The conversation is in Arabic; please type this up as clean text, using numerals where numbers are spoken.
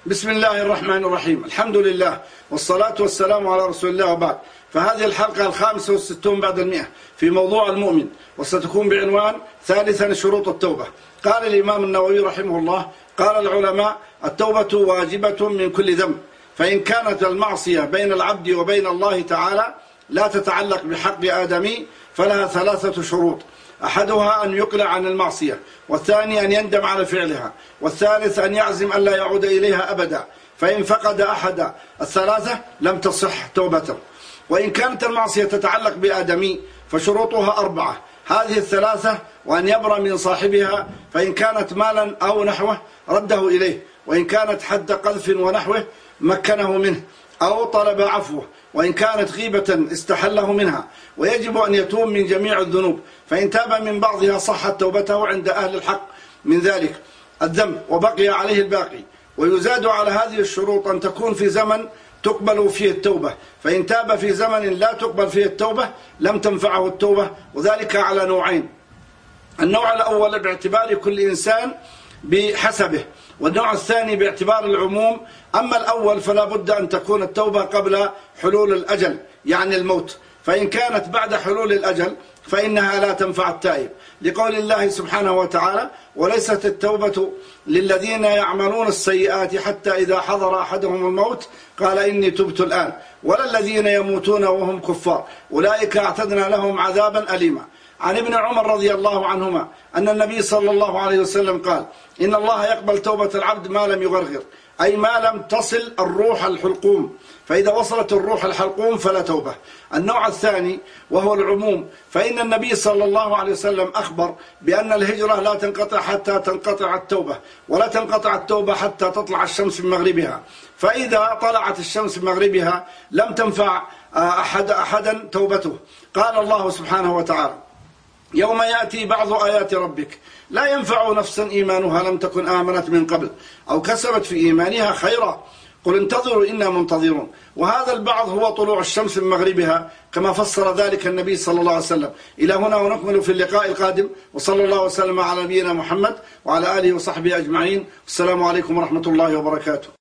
بسم الله الرحمن الرحيم. الحمد لله والصلاة والسلام على رسول الله وبعد. فهذه الحلقة 65 بعد 100 في موضوع المؤمن، وستكون بعنوان ثالثا شروط التوبة. قال الإمام النووي رحمه الله: قال العلماء: التوبة واجبة من كل ذنب، فإن كانت المعصية بين العبد وبين الله تعالى لا تتعلق بحق آدمي فلها 3 شروط: أحدها أن يقلع عن المعصية، والثاني أن يندم على فعلها، والثالث أن يعزم ألا يعود إليها أبدا، فإن فقد أحد الثلاثة لم تصح توبته. وإن كانت المعصية تتعلق بآدمي فشروطها 4: هذه الثلاثة: وأن يبرأ من صاحبها، فإن كانت مالا أو نحوه رده إليه، وإن كانت حد قذف ونحوه مكنه منه أو طلب عفوه، وإن كانت غيبة استحله منها. ويجب أن يتوب من جميع الذنوب، فإن تاب من بعضها صحت توبته عند أهل الحق من ذلك الذنب وبقي عليه الباقي. ويزاد على هذه الشروط أن تكون في زمن تقبل فيه التوبة، فإن تاب في زمن لا تقبل فيه التوبة لم تنفعه التوبة، وذلك على نوعين: النوع الأول باعتبار كل إنسان بحسبه، والنوع الثاني باعتبار العموم. أما الأول فلا بد أن تكون التوبة قبل حلول الأجل، يعني الموت، فإن كانت بعد حلول الأجل فإنها لا تنفع التائب، لقول الله سبحانه وتعالى: وليست التوبة للذين يعملون السيئات حتى إذا حضر أحدهم الموت قال إني تبت الآن، ولا الذين يموتون وهم كفار أولئك أعتدنا لهم عذابا أليما. عن ابن عمر رضي الله عنهما أن النبي صلى الله عليه وسلم قال: إن الله يقبل توبة العبد ما لم يغرغر، أي ما لم تصل الروح الحلقوم، فإذا وصلت الروح الحلقوم فلا توبة. النوع الثاني وهو العموم، فإن النبي صلى الله عليه وسلم أخبر بأن الهجرة لا تنقطع حتى تنقطع التوبة، ولا تنقطع التوبة حتى تطلع الشمس من مغربها، فإذا طلعت الشمس من مغربها لم تنفع أحدا توبته. قال الله سبحانه وتعالى: يوم يأتي بعض آيات ربك لا ينفع نفسا إيمانها لم تكن آمنت من قبل أو كسبت في إيمانها خيرا قل انتظروا إنا منتظرون. وهذا البعض هو طلوع الشمس من مغربها كما فسر ذلك النبي صلى الله عليه وسلم. إلى هنا ونكمل في اللقاء القادم، وصلى الله وسلم على نبينا محمد وعلى آله وصحبه أجمعين. السلام عليكم ورحمة الله وبركاته.